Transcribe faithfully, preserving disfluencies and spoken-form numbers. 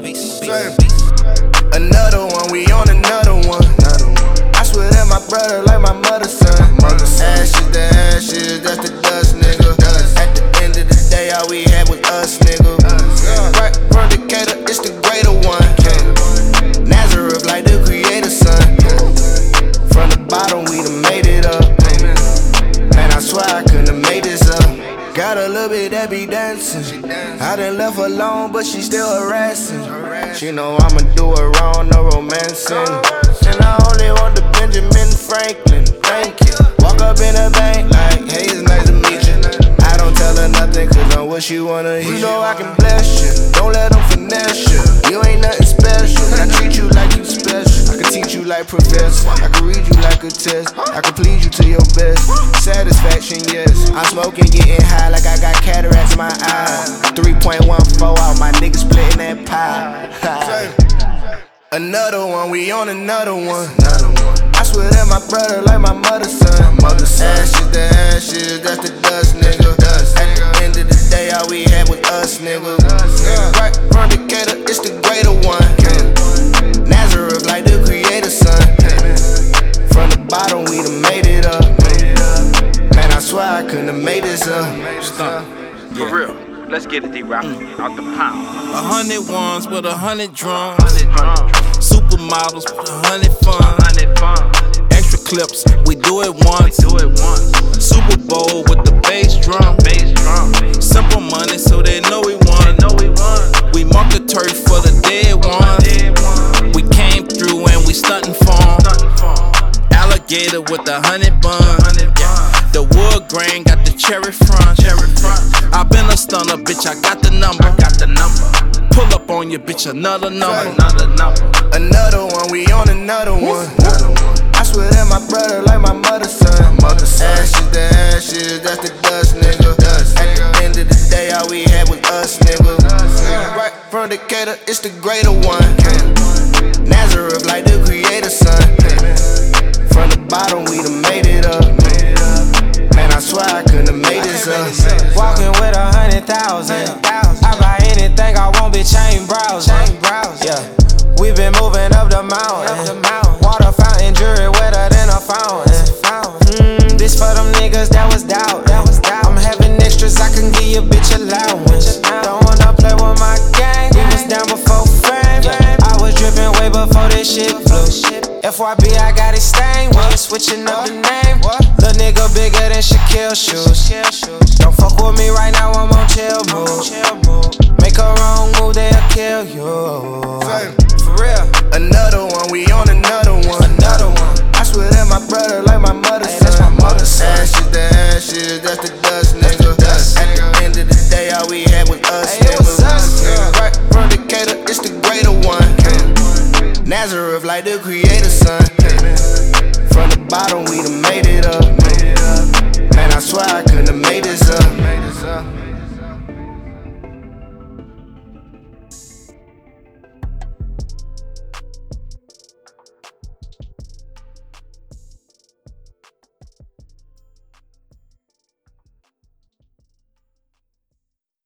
beast. Another one, we on another one. I swear that my brother like my mother's son. Ashes to ashes, dust to dust, nigga. At the end of the day, all we had was us, nigga. Right from Decatur, it's the greater one. Nazareth like the creator's son. From the bottom, we done made it up. Man, I swear I couldn't have made this up. Got a little bit that be dancing. I done left her alone, but she still harassing. She know I'ma do her wrong, no romancing. And I only want the Benjamin Franklin. Thank you. Walk up in the bank like, hey, it's nice to meet you. I don't tell her nothing, cause I'm what she wanna hear. You know I can bless you, don't let them finesse you. You ain't nothing special, I treat you like you special. I can teach you like professor, I can read you like a test. I can please you to your best. Satisfaction, yes. I'm smoking, getting high like I got cataracts in my eyes. three point one four out, my niggas splitting that pie. Another one, we on another one. I swear that my brother like my mother's son. Ashes to ashes, dust to dust, nigga. At the end of the day, all we had was us, nigga. Right from Decatur, it's the greater one. Nazareth like the creator's son. From the bottom, we done made it up. Man, I swear I couldn't have made this up. For real. Let's get it, D-Rock. Mm. Out the pound. A hundred ones with a hundred drums. Supermodels with a hundred fun. Extra clips, we do it once. We do it once. Super Bowl with the bass drum. Bass drum. Simple money, so they know we won. They know we won. We mark the turf for the dead ones. We came through and we stuntin' for 'em. Alligator with a hundred buns. The wood grain got the cherry front. Cherry front. I been a stunner, bitch, I got the number. I got the number. Pull up on your bitch, another number. Another number. Another one, we on another one. I swear that my brother like my mother's son. Ashes to ashes, dust to dust, nigga. At the end of the day, all we had was us, nigga. Right from Decatur, it's the greater one. Nazareth like the creator's son. From the bottom, we done made it up. Man, I swear I couldn't have made this up. Walking with a hundred thousand. I buy anything I want, bitch, I ain't browsing. Yeah, we been moving up the mountain. Water fountain, jury wetter than a fountain. Mm, this for them niggas that was doubt. I'm having extras, I can give you bitch allowance. Don't wanna play with my gang. We was down before fame. I was dripping way before this shit flew. F Y B, I got it stained. We ain't switching up the name. Little nigga bigger than Shaquille shoes. Don't fuck with me right now, I'm on chill move. Make a wrong move, they'll kill you. For real. Another one, we on another one. Another one. I swear that my brother like my mother's son. Ashes to ashes, dust to dust, nigga. At the end of the day, all we had was us, nigga. Right from Decatur, it's the greater one. Nazareth like the creator's son. From the bottom, we done made it up. Man, I swear I couldn't have